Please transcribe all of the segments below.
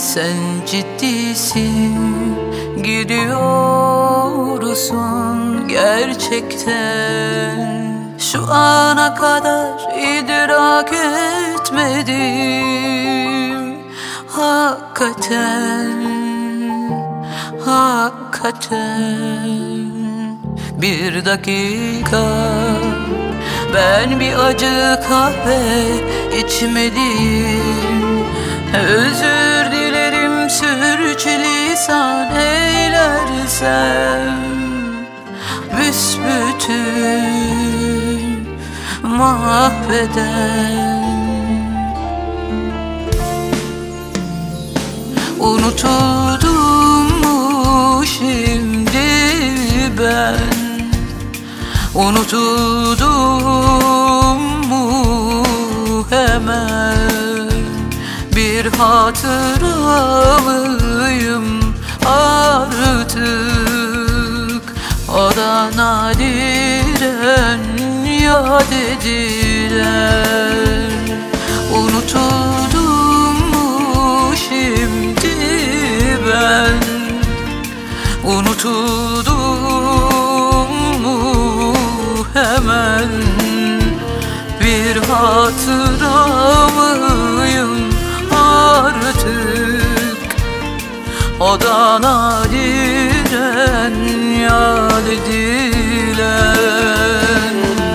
Sen ciddisin, gidiyorsun gerçekten. Şu ana kadar idrak etmedim. Hakikaten, hakikaten. Bir dakika, ben bir acı kahve içmeliyim. Özür dilerim sürçülisan eylersem. Büsbütün mahveden. Unutuldum mu şimdi ben? Unutuldum mu hemen? Bir hatıra mıyım artık? O da nadiren yad edilen. Unutuldum mu şimdi ben? Unutuldum mu hemen? Bir hatıra mıyım artık? O da nadiren yad edilen.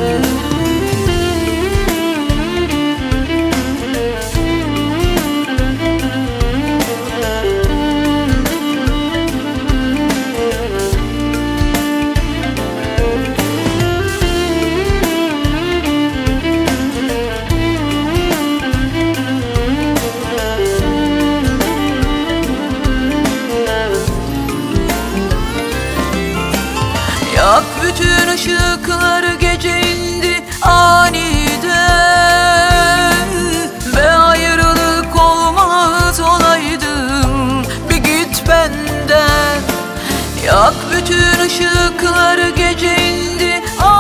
Yak bütün ışıkları, gece indi aniden. Be ayrılık olmaz olaydım, bir git benden. Yak bütün ışıkları, gece indi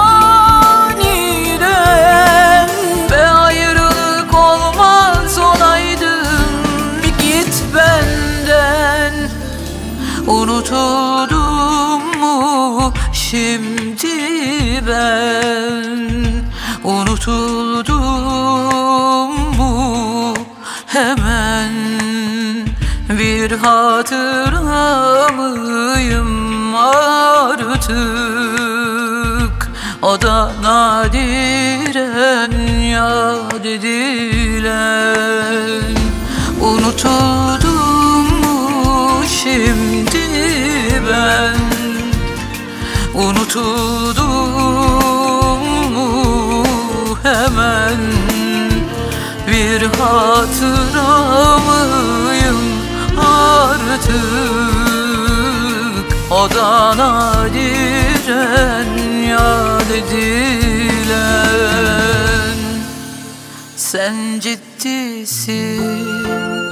aniden. Be ayrılık olmaz olaydım, bir git benden. Unutuldum mu şimdi ben? Unutuldum mu hemen? Bir hatıra mıyım artık? O da nadiren yad edilen. Unutuldum mu şimdi ben? Unutuldum mu hemen? Bir hatıra mıyım artık? O da nadiren yad edilen. Sen ciddisin,